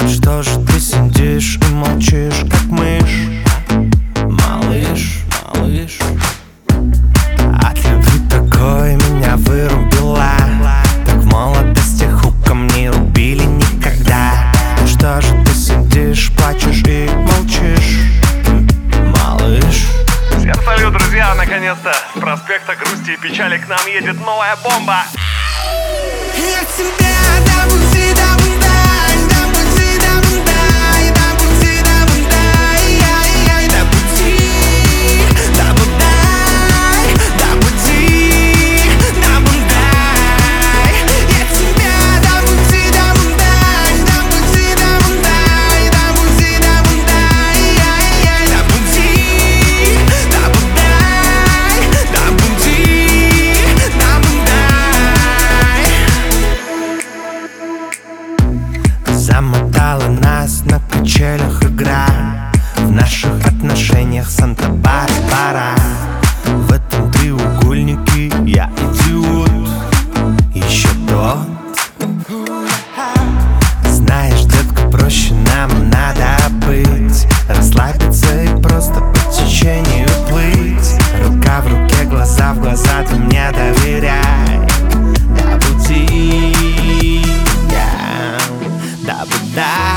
Что же ты сидишь и молчишь, как мышь? Малыш, малыш. От любви такой меня вырубила. Так в молодости хуком не рубили никогда. Что же ты сидишь, плачешь и молчишь, малыш? Всем салют, друзья! Наконец-то с проспекта грусти и печали к нам едет новая бомба. Я тебя до пути, до пути, до пути, до пути, до пути, до пути, до пути, до пути, до пути. Я тебя до пути, до пути, до пути, до пути, до пути, до Замотала нас на качелях игра. В наших отношениях Санта-Барбара. В этом треугольнике я идиот. Еще тот. Знаешь, детка, проще нам надо быть. Расслабиться и просто по течению плыть. Рука в руке, глаза в глаза, ты мне доверяй. До пути, до пути.